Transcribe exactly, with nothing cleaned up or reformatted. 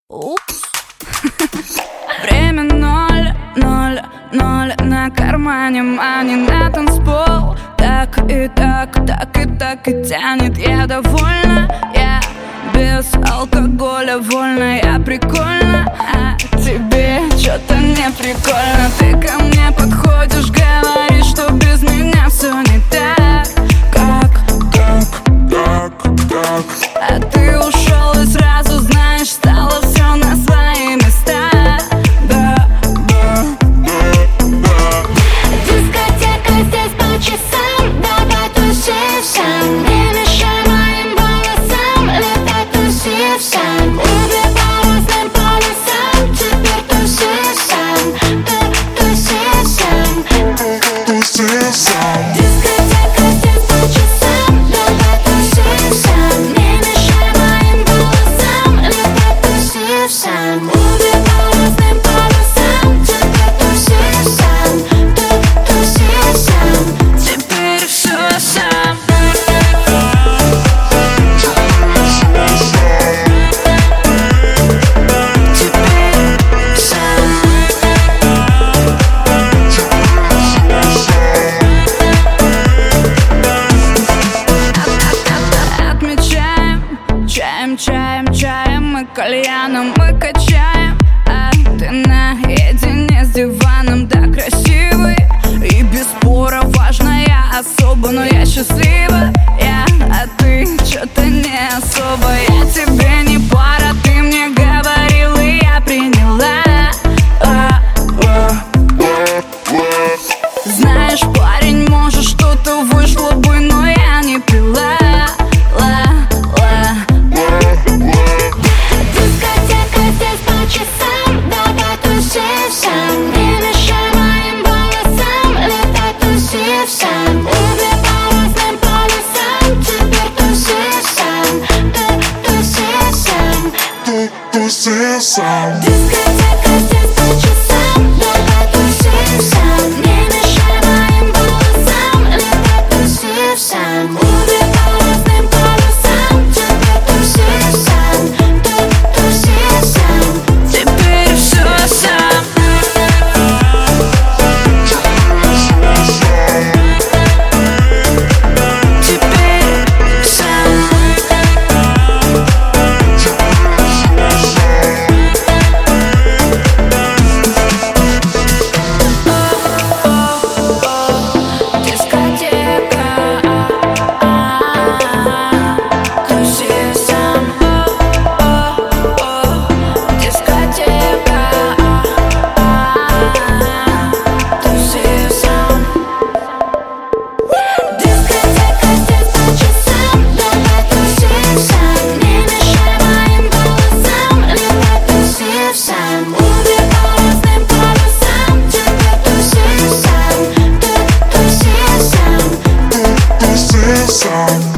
Упс. Время ноль, ноль, ноль на кармане, мани на танцпол. Так и так, так и так и тянет. Я довольна, я без алкоголя вольна. Я прикольна, а тебе что-то не прикольно. Ты ко мне подходишь, говоришь, что без меня все не так. Как, как, как, как. А ты ушел и сразу, знаешь, стало все на свои места. Да, да, да, да. Дискотека здесь по часам, давай тусим. Не мешай моим волосам, летай туси сам. Убивай разным полюсам, теперь туси сам. Ты туси сам, туси сам. Дискотека здесь по часам, давай тусим сам. Не мешай моим волосам, летай туси сам. Убивай разным полюсам, теперь туси сам. Ты туси сам, Теперь все сам. Чаем, чаем, чаем, мы кальяном, мы качаем. А ты наедине с диваном, да красивый. И без спора важно, я особо, но я счастлива. Я, а ты что-то не особо. Я тебе не пара, ты мне говорил, и я приняла. а, а, а, а. Знаешь, парень, может, что-то вышло бы, но я не пила. дискотека здесь по часам, давай туси сам. Не мешай моим волосам, летай туси сам. Убивай разным полюсам, теперь туси сам. Ты туси сам, ты туси сам. Дискотека здесь по часам, давай туси сам. Не мешай моим волосам, летай туси сам. Убивай разным полюсам, теперь туси сам. Ты туси сам, Теперь все сам. Теперь сам. Дискотека, туси сам. Дискотека, туси сам. дискотека здесь по часам, давай туси сам. Не мешай моим волосам, летай туси сам. Убивай разным полюсам, теперь туси сам. Ты туси сам, ты туси сам.